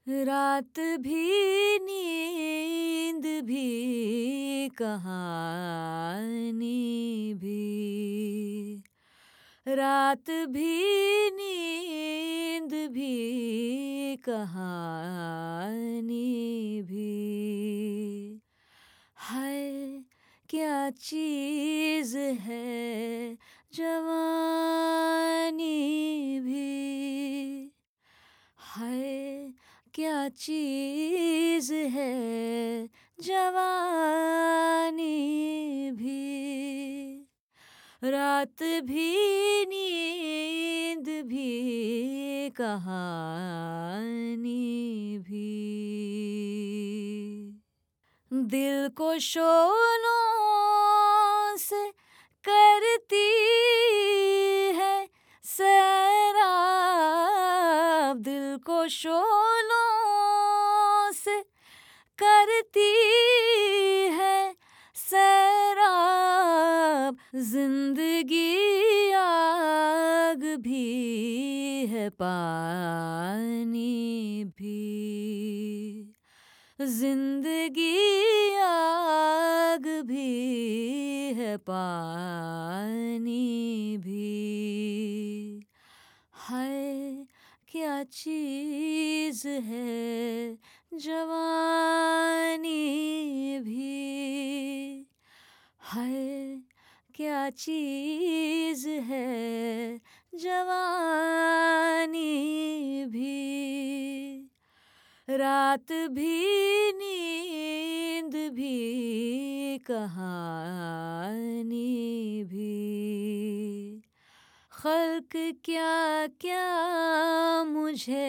रात भी नींद भी कहानी भी। रात भी नींद भी कहानी भी। हाय क्या चीज़ है जवानी भी। हाय क्या चीज़ है जवानी भी। रात भी नींद भी कहानी भी। दिल को शोलों से करती है सैराब। दिल को शोलों से करती है सैराब। जिंदगी आग भी है पानी भी। जिंदगी आग भी है पानी भी। हाय क्या चीज़ है जवानी भी। हाय क्या चीज़ है जवानी भी। रात भी नींद भी कहानी भी। खल्क क्या क्या मुझे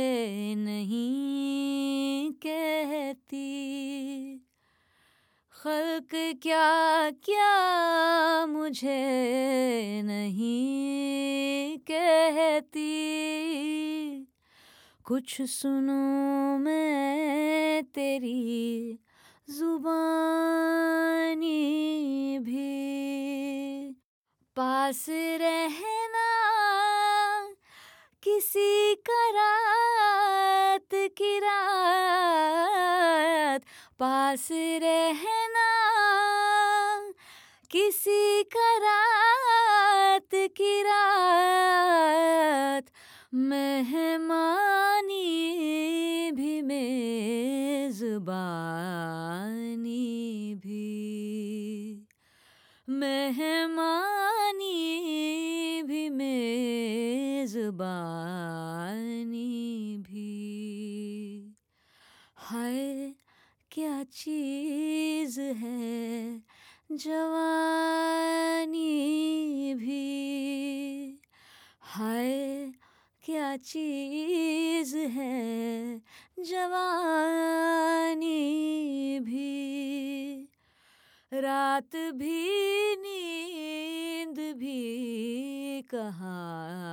नहीं कहती। खल्क क्या क्या मुझे नहीं कहती। कुछ सुनूं मैं तेरी जुबानी भी। पास रहना किसी का रात की रात। पास रहना किसी का रात की रात। मेहमानी भी मेज़बानी भी। मेहमानी भी मेज़बानी भी। हाय क्या चीज़ है जवानी भी। हाय क्या चीज़ है जवानी भी। रात भी नींद भी कहानी